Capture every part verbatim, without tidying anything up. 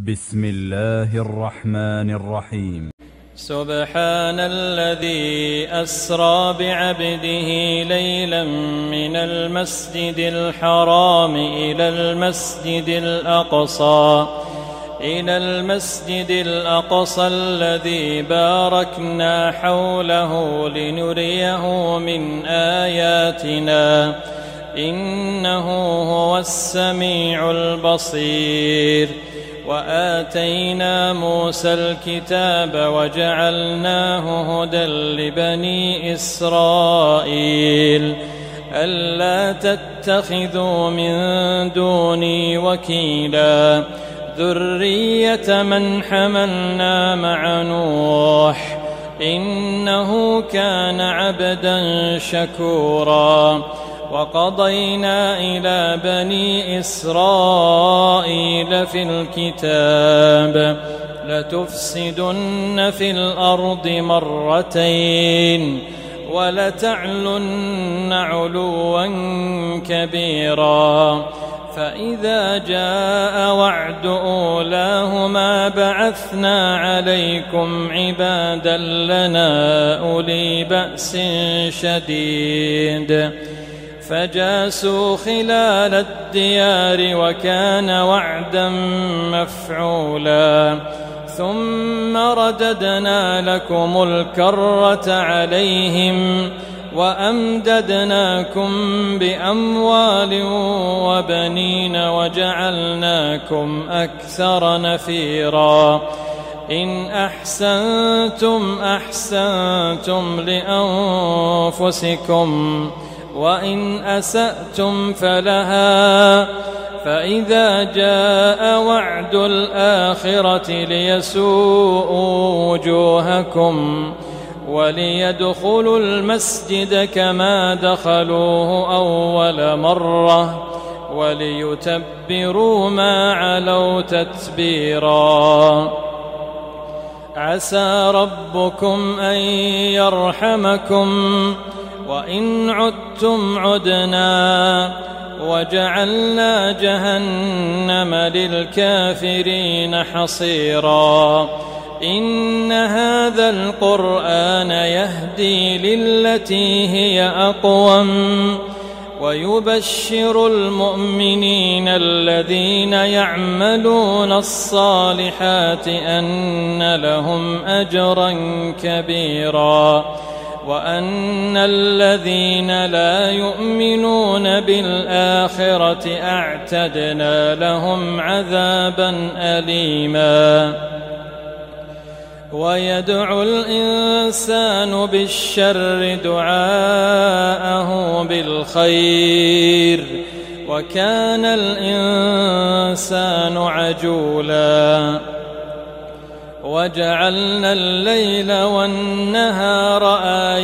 بسم الله الرحمن الرحيم. سبحان الذي أسرى بعبده ليلا من المسجد الحرام إلى المسجد الأقصى إلى المسجد الأقصى الذي باركنا حوله لنريه من آياتنا إنه هو السميع البصير. وآتينا موسى الكتاب وجعلناه هدى لبني إسرائيل ألا تتخذوا من دوني وكيلا ذرية من حملنا مع نوح إنه كان عبدا شكورا. وقضينا إلى بني إسرائيل في الكتاب لتفسدن في الأرض مرتين ولتعلن علوا كبيرا. فإذا جاء وعد أولاهما بعثنا عليكم عبادا لنا أولي بأس شديد فجاسوا خلال الديار وكان وعدا مفعولا. ثم رددنا لكم الكرة عليهم وأمددناكم بأموال وبنين وجعلناكم أكثر نفيرا. إن أحسنتم أحسنتم لأنفسكم وإن أسأتم فلها. فإذا جاء وعد الآخرة ليسوءوا وجوهكم وليدخلوا المسجد كما دخلوه أول مرة وليتبروا ما علوا تتبيرا. عسى ربكم أن يرحمكم وإن عدتم عدنا وجعلنا جهنم للكافرين حصيرا. إن هذا القرآن يهدي للتي هي أقوم ويبشر المؤمنين الذين يعملون الصالحات أن لهم أجرا كبيرا وأن الذين لا يؤمنون بالآخرة أعتدنا لهم عذابا أليما. ويدعو الإنسان بالشر دعاءه بالخير وكان الإنسان عجولا. وجعلنا الليل والنهار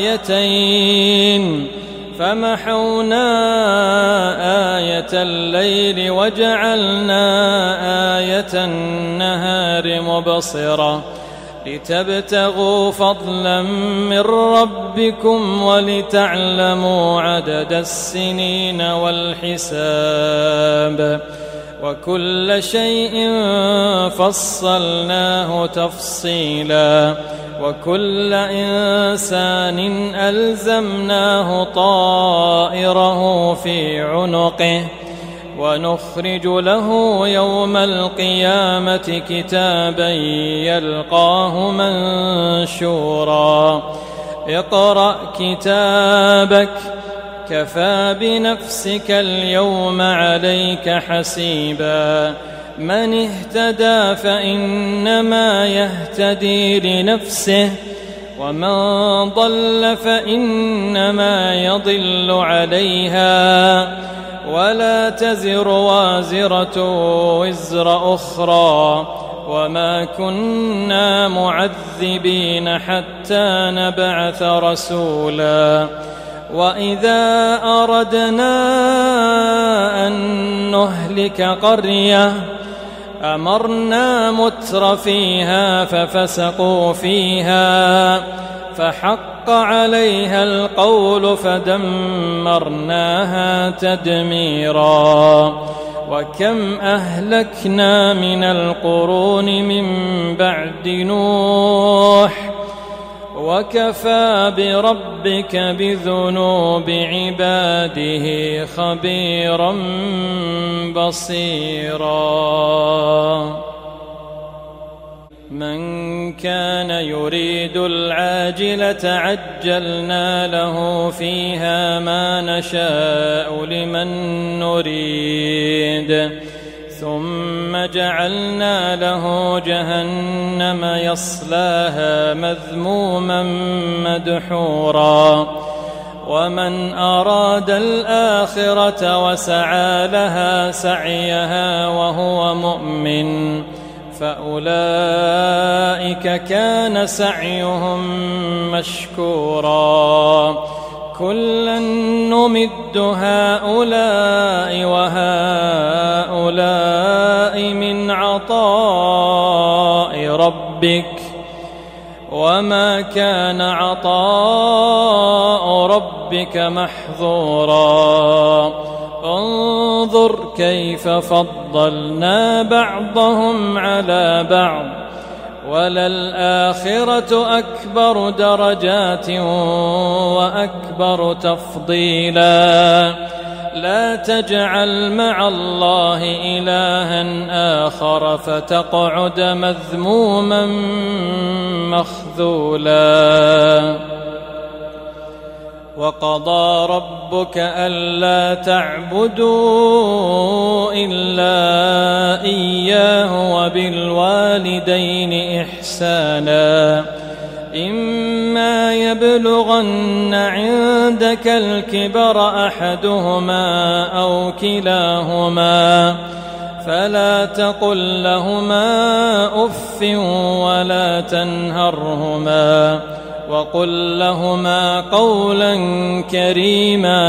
آيتين فمحونا آية الليل وجعلنا آية النهار مبصرة لتبتغوا فضلا من ربكم ولتعلموا عدد السنين والحساب وكل شيء فصلناه تفصيلا. وكل إنسان ألزمناه طائره في عنقه ونخرج له يوم القيامة كتابا يلقاه منشورا. اقرأ كتابك كفى بنفسك اليوم عليك حسيبا. من اهتدى فإنما يهتدي لنفسه ومن ضل فإنما يضل عليها ولا تزر وازرة وزر أخرى وما كنا معذبين حتى نبعث رسولا. وإذا أردنا أن نهلك قرية أمرنا متر فيها ففسقوا فيها فحق عليها القول فدمرناها تدميرا. وكم أهلكنا من القرون من بعد نوح وكفى بربك بذنوب عباده خبيرا بصيرا من كان يريد العاجلة عجلنا له فيها ما نشاء لمن نريد ثم جعلنا له جهنم يصلاها مذموما مدحورا ومن أراد الآخرة وسعى لها سعيها وهو مؤمن فأولئك كان سعيهم مشكورا كلا نمد هؤلاء وهؤلاء من عطاء ربك وما كان عطاء ربك محظورا انظر كيف فضلنا بعضهم على بعض وللآخرة أكبر درجات وأكبر تفضيلا لا تجعل مع الله إلها آخر فتقعد مذموما مخذولا وقضى ربك ألا تعبدوا إلا إياه وبالوالدين إحسانا إما يبلغن عندك الكبر أحدهما أو كلاهما فلا تقل لهما أف ولا تنهرهما وقل لهما قولا كريما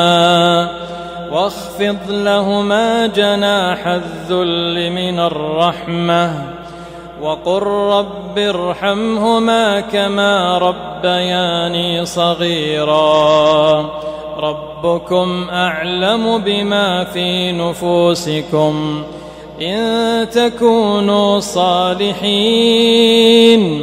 واخفض لهما جناح الذل من الرحمة وقل رب ارحمهما كما ربياني صغيرا ربكم أعلم بما في نفوسكم إن تكونوا صالحين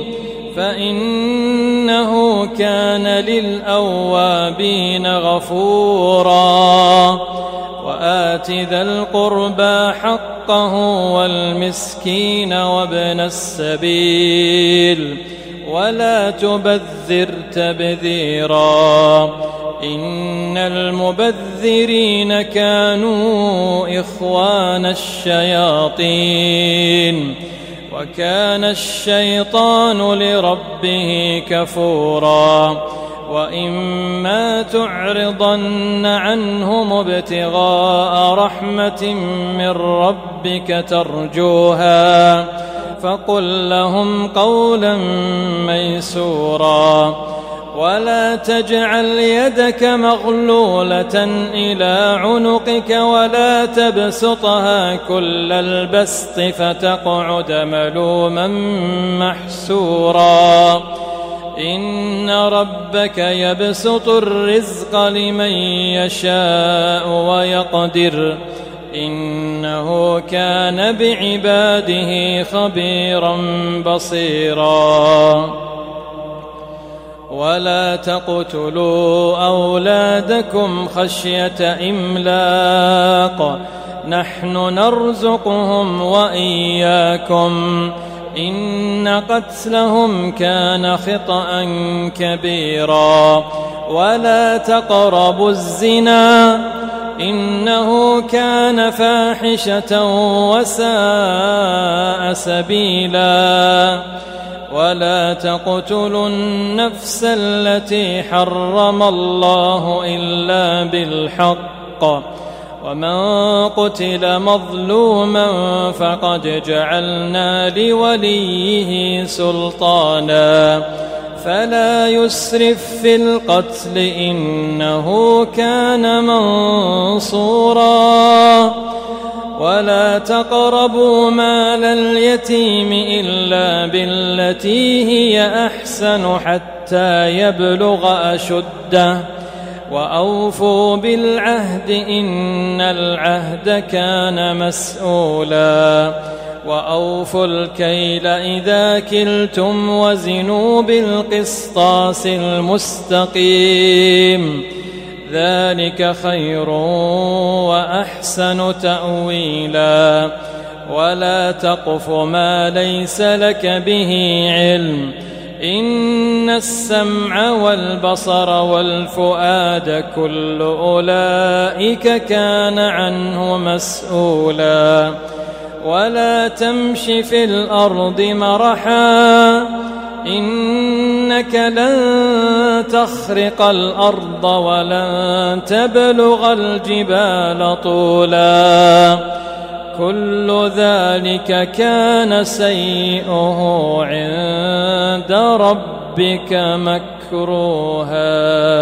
فإنه كان للأوابين غفورا وآت ذا القربى حقه والمسكين وابن السبيل ولا تبذر تبذيرا إن المبذرين كانوا إخوان الشياطين وكان الشيطان لربه كفورا وإما تعرضن عنهم ابتغاء رحمة من ربك ترجوها فقل لهم قولا ميسورا ولا تجعل يدك مغلولة إلى عنقك ولا تبسطها كل البسط فتقعد ملوما محسورا إن ربك يبسط الرزق لمن يشاء ويقدر إنه كان بعباده خبيرا بصيرا ولا تقتلوا أولادكم خشية إملاق نحن نرزقهم وإياكم إن قتلهم كان خطأ كبيرا ولا تقربوا الزنا إنه كان فاحشة وساء سبيلا ولا تقتلوا النفس التي حرم الله إلا بالحق ومن قتل مظلوما فقد جعلنا لوليه سلطانا فلا يسرف في القتل إنه كان منصورا ولا تقربوا مال اليتيم إلا بالتي هي أحسن حتى يبلغ أشده وأوفوا بالعهد إن العهد كان مسؤولا وأوفوا الكيل إذا كلتم وزنوا بالقسطاس المستقيم ذلك خير وأحسن تأويلا ولا تقف ما ليس لك به علم إن السمع والبصر والفؤاد كل أولئك كان عنه مسؤولا ولا تمش في الأرض مرحا إنك لن تخرق الأرض ولن تبلغ الجبال طولا كل ذلك كان سيئه عند ربك مكروها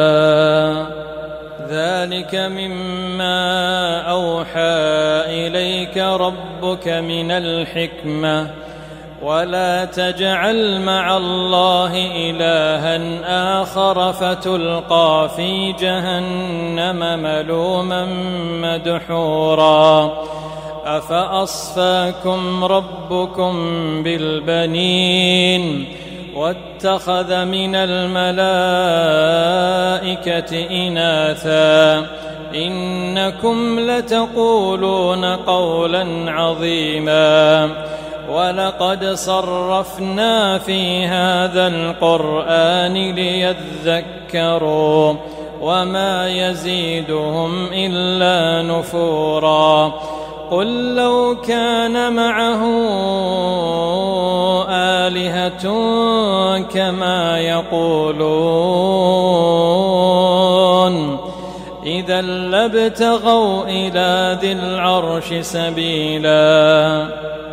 ذلك مما أوحى إليك ربك من الحكمة ولا تجعل مع الله إلها آخر فتلقى في جهنم ملوما مدحورا أفأصفاكم ربكم بالبنين واتخذ من الملائكة إناثا إنكم لتقولون قولا عظيما ولقد صرفنا في هذا القرآن ليذكروا وما يزيدهم إلا نفورا قل لو كان معه آلهة كما يقولون إذا لابتغوا إلى ذي العرش سبيلا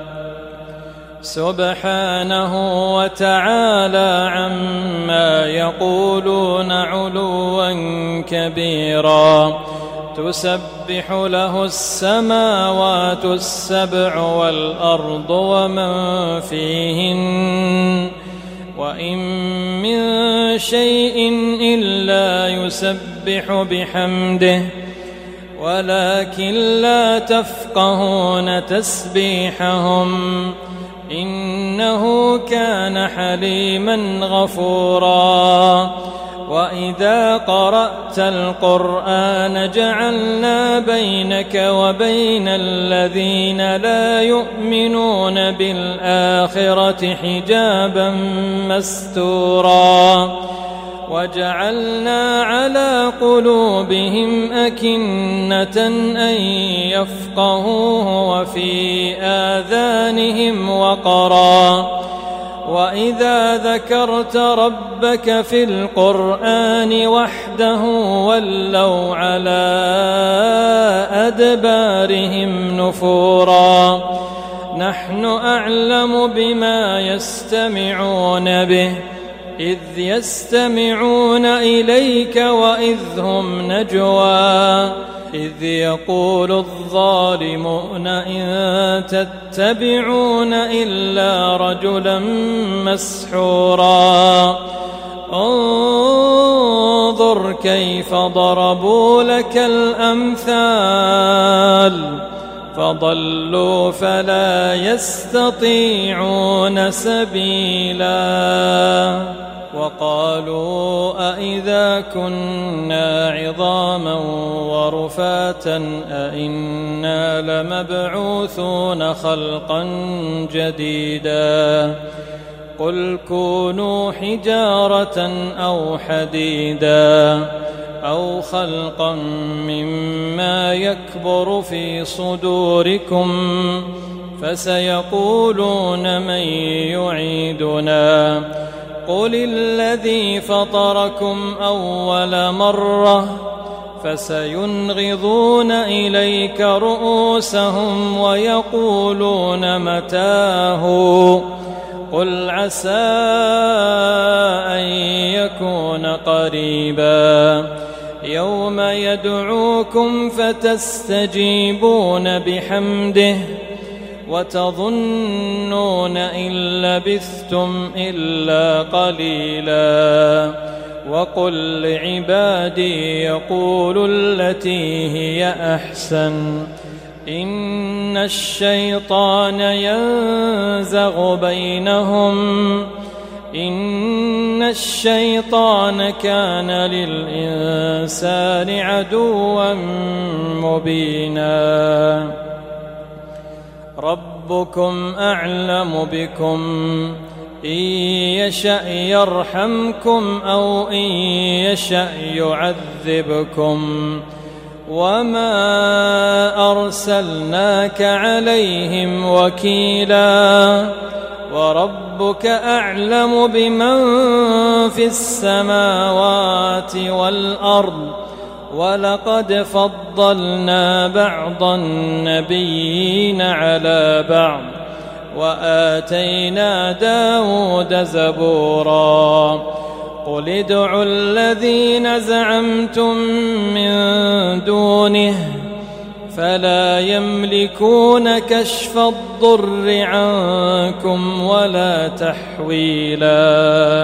سبحانه وتعالى عما يقولون علوا كبيرا تسبح له السماوات السبع والأرض ومن فيهن وإن من شيء إلا يسبح بحمده ولكن لا تفقهون تسبيحهم إنه كان حليما غفورا وإذا قرأت القرآن جعلنا بينك وبين الذين لا يؤمنون بالآخرة حجابا مستورا وجعلنا على قلوبهم أكنة أن يفقهوه وفي آذانهم وقرا وإذا ذكرت ربك في القرآن وحده ولوا على أدبارهم نفورا نحن أعلم بما يستمعون به إذ يستمعون إليك وإذ هم نجوى إذ يقول الظالمون إن تتبعون إلا رجلا مسحورا انظر كيف ضربوا لك الأمثال فضلوا فلا يستطيعون سبيلا وقالوا أئذا كنا عظاما ورفاتا أئنا لمبعوثون خلقا جديدا قل كونوا حجارة أو حديدا أو خلقا مما يكبر في صدوركم فسيقولون من يعيدنا قل الذي فطركم أول مرة فسينغضون إليك رؤوسهم ويقولون متاه قل عسى أن يكون قريبا يوم يدعوكم فتستجيبون بحمده وتظنون إن لبثتم إلا قليلا وقل لعبادي يقولوا التي هي أحسن إن الشيطان ينزغ بينهم إن الشيطان كان للإنسان عدوا مبينا ربكم أعلم بكم إن يشأ يرحمكم أو إن يشأ يعذبكم وما أرسلناك عليهم وكيلا وربك أعلم بمن في السماوات والأرض ولقد فضلنا بعض النبيين على بعض وآتينا داود زبورا قل ادعوا الذين زعمتم من دونه فلا يملكون كشف الضر عنكم ولا تحويلا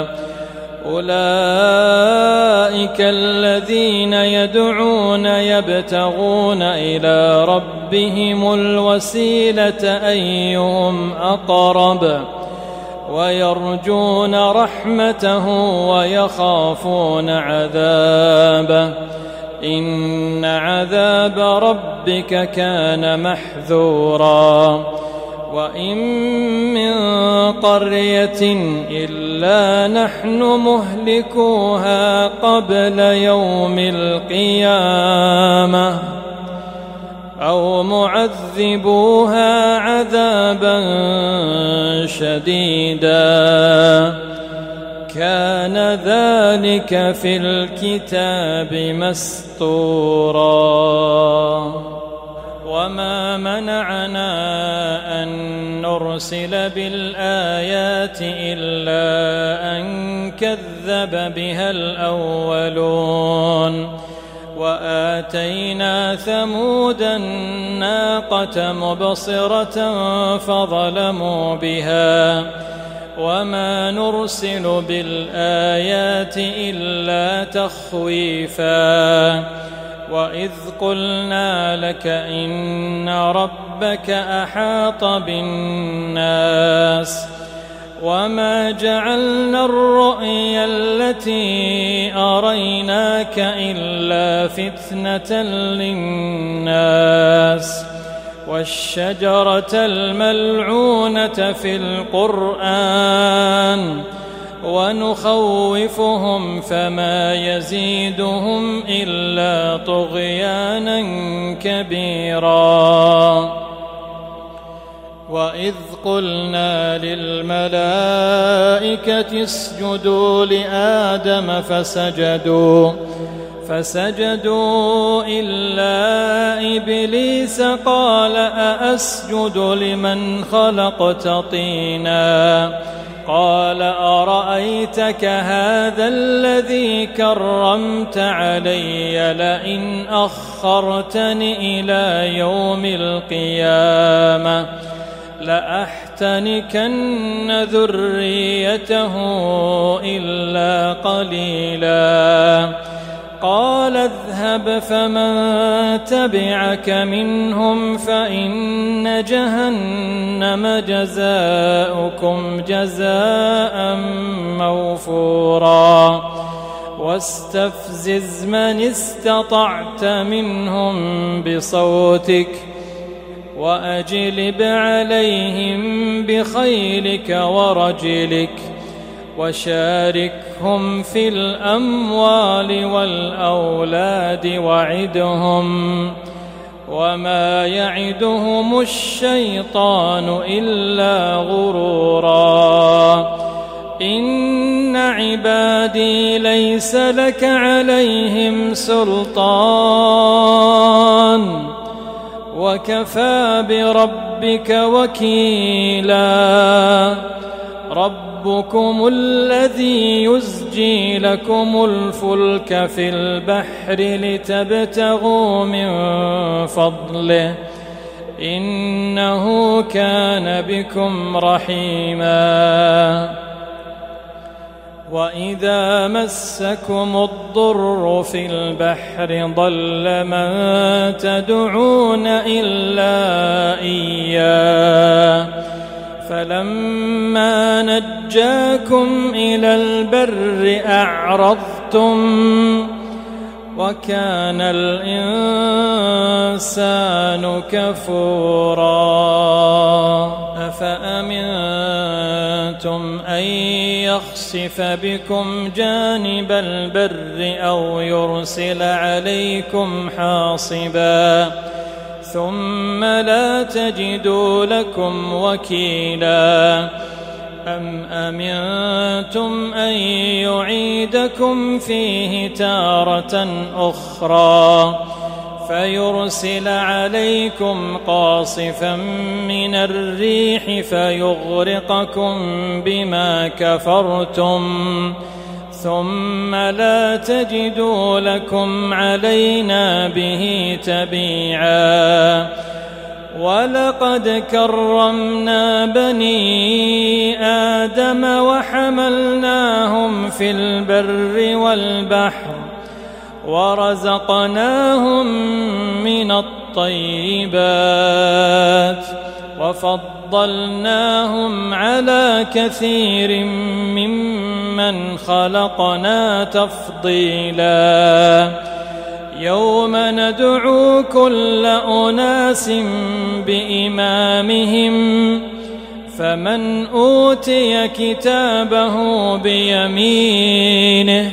أولئك الذين يدعون يبتغون إلى ربهم الوسيلة أيهم أقرب ويرجون رحمته ويخافون عذابه إن عذاب ربك كان محذورا وإن من قرية إلا نحن مهلكوها قبل يوم القيامة أو معذبوها عذابا شديدا كان ذلك في الكتاب مسطورا وما منعنا أن نرسل بالآيات إلا أن كذب بها الأولون وآتينا ثمود الناقة مبصرة فظلموا بها وما نرسل بالآيات إلا تخويفا وإذ قلنا لك إن ربك أحاط بالناس وما جعلنا الرؤيا التي أريناك إلا فتنة للناس والشجرة الملعونة في القرآن ونخوفهم فما يزيدهم إلا طغيانا كبيرا وإذ قلنا للملائكة اسجدوا لآدم فسجدوا فسجدوا إلا إبليس قال أأسجد لمن خلقت طينا قال أرأيتك هذا الذي كرمت علي لئن أخرتني إلى يوم القيامة لأحتنكن ذريته إلا قليلا قال اذهب فمن تبعك منهم فإن جهنم جزاؤكم جزاء موفورا واستفزز من استطعت منهم بصوتك وأجلب عليهم بخيلك ورجلك وشاركهم في الأموال والأولاد وعدهم وما يعدهم الشيطان إلا غرورا إن عبادي ليس لك عليهم سلطان وكفى بربك وكيلا ربكم الذي يزجي لكم الفلك في البحر لتبتغوا من فضله إنه كان بكم رحيما وإذا مسكم الضر في البحر ضل من تدعون إلا إياه فلما نجاكم إلى البر أعرضتم وكان الإنسان كفورا أفأمنتم أن يخسف بكم جانب البر أو يرسل عليكم حاصبا ثم لا تجدوا لكم وكيلا أم أمنتم أن يعيدكم فيه تارة أخرى فيرسل عليكم قاصفا من الريح فيغرقكم بما كفرتم ثم لا تجدوا لكم علينا به تبيعا ولقد كرمنا بني آدم وحملناهم في البر والبحر ورزقناهم من الطيبات وفضلناهم على كثير ممن خلقنا تفضيلا يوم ندعو كل أناس بإمامهم فمن أوتي كتابه بيمينه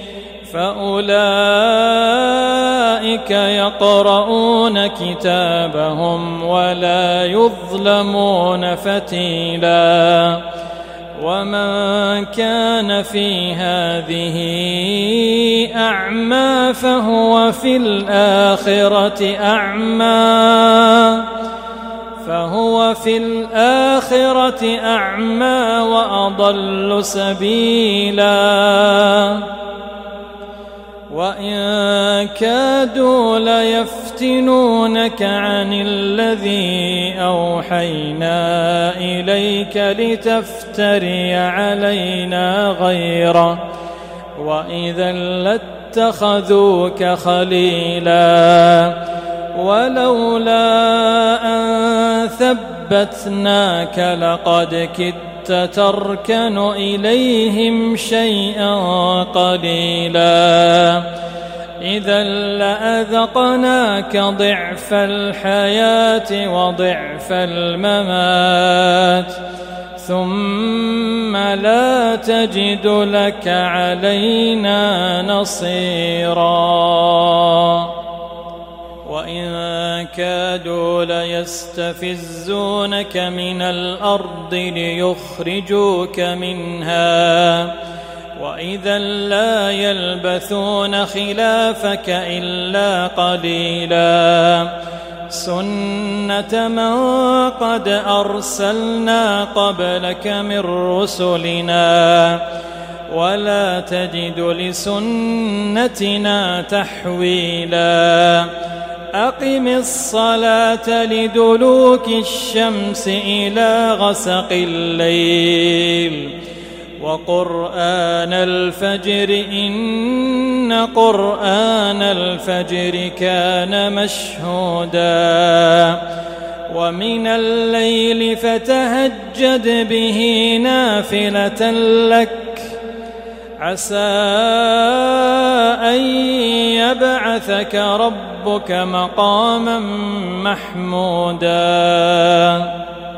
فأولئك يقرؤون كتابهم ولا يظلمون فتيلا ومن كان في هذه أعمى فهو في الآخرة أعمى فهو في الآخرة أعمى وأضل سبيلا وإن كادوا ليفتنونك عن الذي أوحينا إليك لتفتري علينا غيره وإذا لاتخذوك خليلا ولولا أن ثبتناك لقد كدت تركن إليهم شيئا قليلا إذا لأذقناك ضعف الحياة وضعف الممات ثم لا تجد لك علينا نصيرا وإن كادوا ليستفزونك من الأرض ليخرجوك منها وإذا لا يلبثون خلافك إلا قليلا سنة من قد أرسلنا قبلك من رسلنا ولا تجد لسنتنا تحويلا أقم الصلاة لدلوك الشمس إلى غسق الليل وقرآن الفجر إن قرآن الفجر كان مشهودا ومن الليل فتهجد به نافلة لك عسى أن يبعثك ربك مقاما محمودا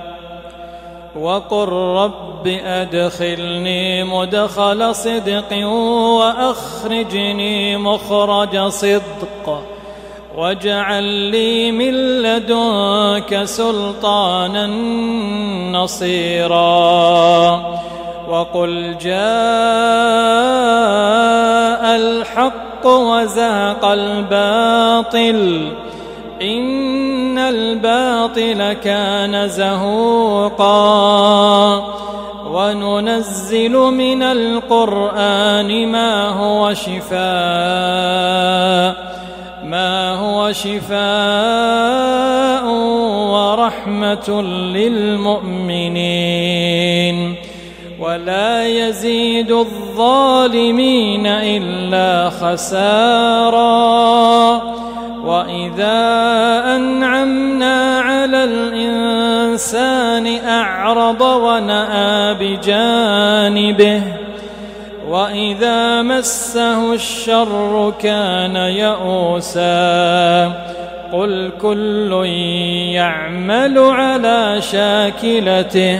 وقل رب أدخلني مدخل صدق وأخرجني مخرج صدق واجعل لي من لدنك سلطانا نصيرا وقل جاء الحق وزهق الباطل إن الباطل كان زهوقا وننزل من القرآن ما هو شفاء ما هو شفاء ورحمة للمؤمنين ولا يزيد الظالمين إلا خسارا. وإذا أنعمنا على الإنسان أعرض ونأى بجانبه وإذا مسه الشر كان يئوسا. قل كل يعمل على شاكلته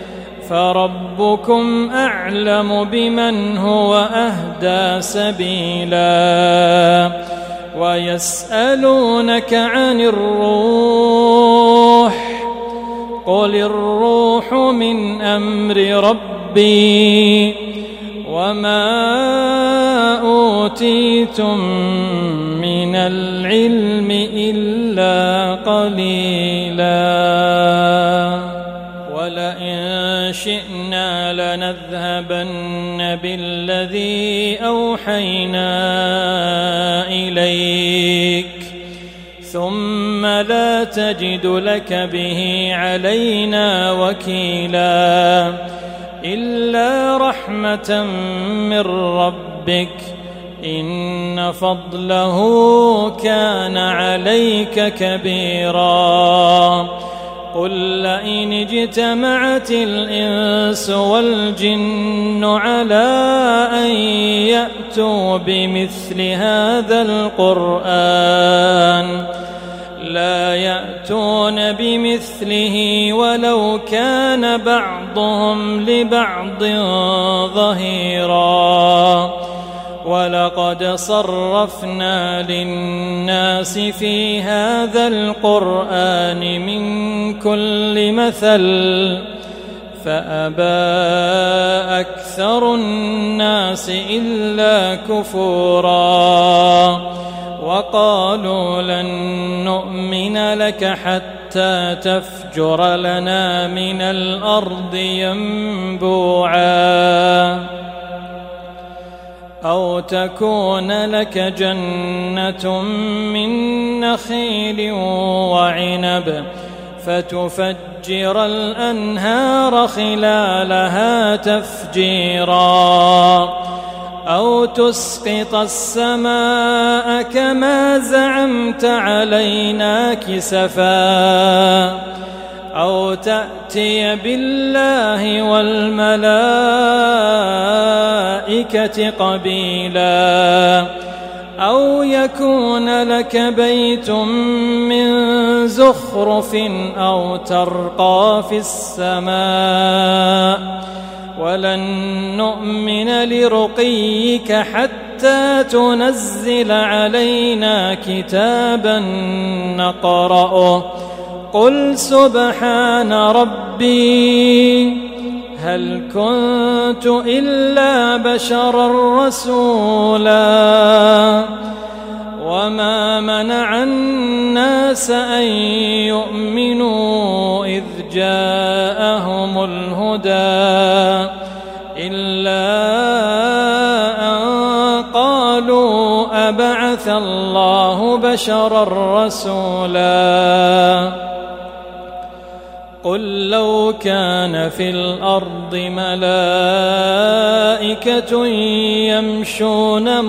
فربكم أعلم بمن هو أهدى سبيلا. ويسألونك عن الروح قل الروح من أمر ربي وما أوتيتم من العلم إلا قليلا. ولئن شئنا لنذهبن بالذي أوحينا إليك ثم لا تجد لك به علينا وكيلا إلا رحمة من ربك إن فضله كان عليك كبيرا. قل لئن اجتمعت الإنس والجن على أن يأتوا بمثل هذا القرآن لا يأتون بمثله ولو كان بعضهم لبعض ظهيرا. ولقد صرفنا للناس في هذا القرآن من كل مثل فأبى أكثر الناس إلا كفورا. وقالوا لن نؤمن لك حتى تفجر لنا من الأرض ينبوعا أو تكون لك جنة من نخيل وعنب فتفجر الأنهار خلالها تفجيرا أو تسقط السماء كما زعمت علينا كسفا أو تأتي بالله والملائكة قبيلا أو يكون لك بيت من زخرف أو ترقى في السماء ولن نؤمن لرقيك حتى تنزل علينا كتابا نقرأه قل سبحان ربي هل كنت إلا بشرا رسولا. وما منع الناس أن يؤمنوا إذ جاءهم الهدى إلا أن قالوا أبعث الله بشرا رسولا. قل لو كان في الأرض ملائكة يمشون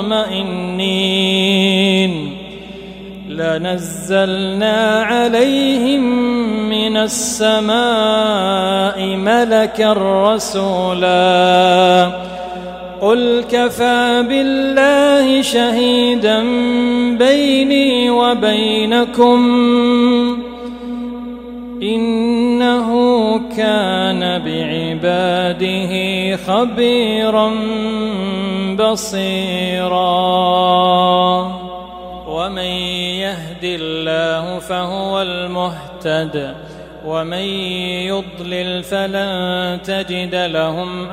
مطمئنين لنزلنا عليهم من السماء ملكا رسولا. قل كفى بالله شهيدا بيني وبينكم إنه كان بعباده خبيرا بصيرا. ومن يهد الله فهو المهتد ومن يضلل فلن تجد لهم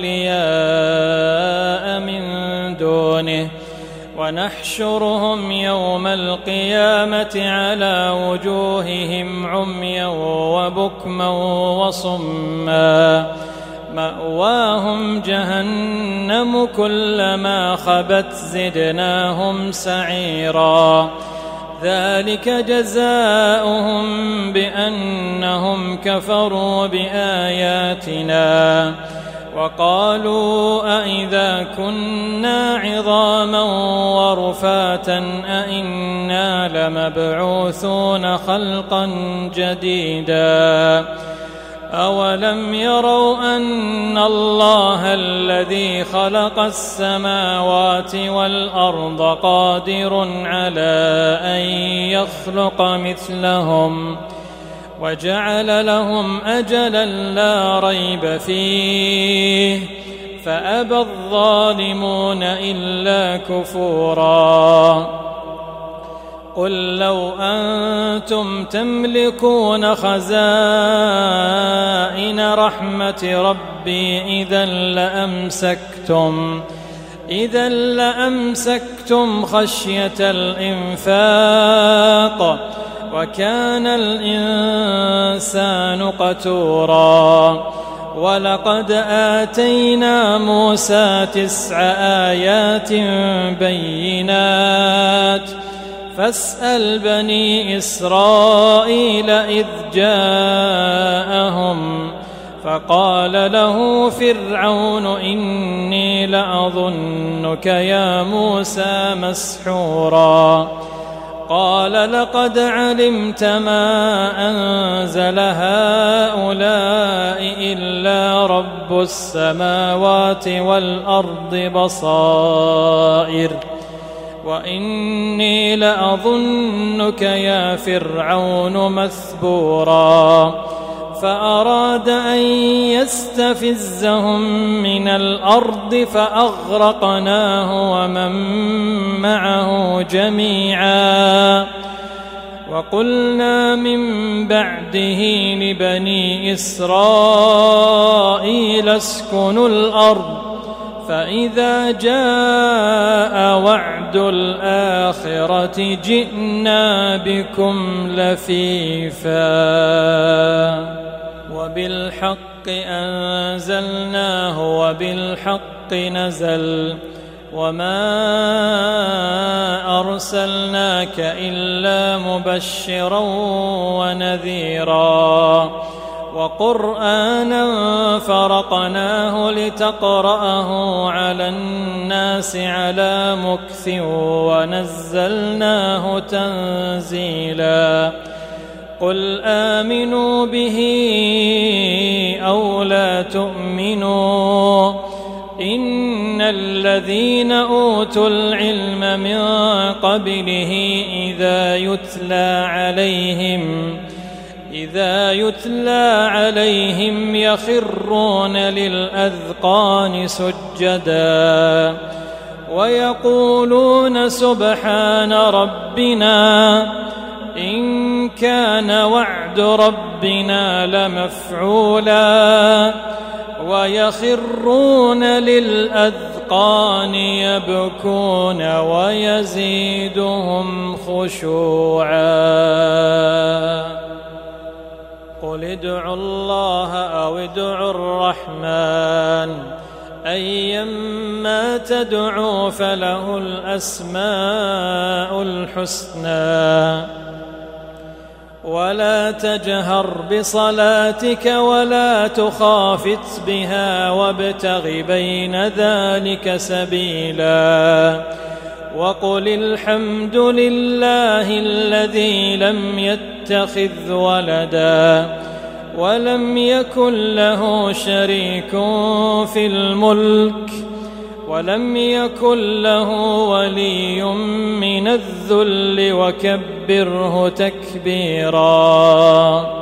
أولياء من دونه ونحشرهم يوم القيامة على وجوههم عميا وبكما وصما مأواهم جهنم كلما خبت زدناهم سعيرا. ذلك جزاؤهم بأنهم كفروا بآياتنا وقالوا أئذا كنا عظاما ورفاتا أئنا لمبعوثون خلقا جديدا أولم يروا أن الله الذي خلق السماوات والأرض قادر على أن يخلق مثلهم وجعل لهم أجلا لا ريب فيه فأبى الظالمون إلا كفورا قل لو أنتم تملكون خزائن رحمة ربي إذا لأمسكتم إذا لأمسكتم خشية الإنفاق وكان الإنسان قتورا ولقد آتينا موسى تسع آيات بينات فاسأل بني إسرائيل إذ جاءهم فقال له فرعون إني لأظنك يا موسى مسحورا قال لقد علمت ما أنزل هؤلاء إلا رب السماوات والأرض بصائر وإني لأظنك يا فرعون مثبورا فأراد أن يستفزهم من الأرض فأغرقناه ومن معه جميعا وقلنا من بعده لبني إسرائيل اسكنوا الأرض فإذا جاء وعد الآخرة جئنا بكم لفيفا وبالحق أنزلناه وبالحق نزل وما أرسلناك إلا مبشرا ونذيرا وقرآنا فرقناه لتقرأه على الناس على مكث ونزلناه تنزيلا قل آمنوا به أو لا تؤمنوا إن الذين أوتوا العلم من قبله إذا يتلى عليهم إذا يتلى عليهم يخرون للأذقان سجدا ويقولون سبحان ربنا إن كان وعد ربنا لمفعولا ويخرون للأذقان يبكون ويزيدهم خشوعا قل ادعوا الله أو ادعوا الرحمن أيما تدعوا فله الأسماء الحسنى ولا تجهر بصلاتك ولا تخافت بها وابتغ بين ذلك سبيلا وقل الحمد لله الذي لم يتخذ ولدا ولم يكن له شريك في الملك ولم يكن له ولي من الذل وكبره تكبيرا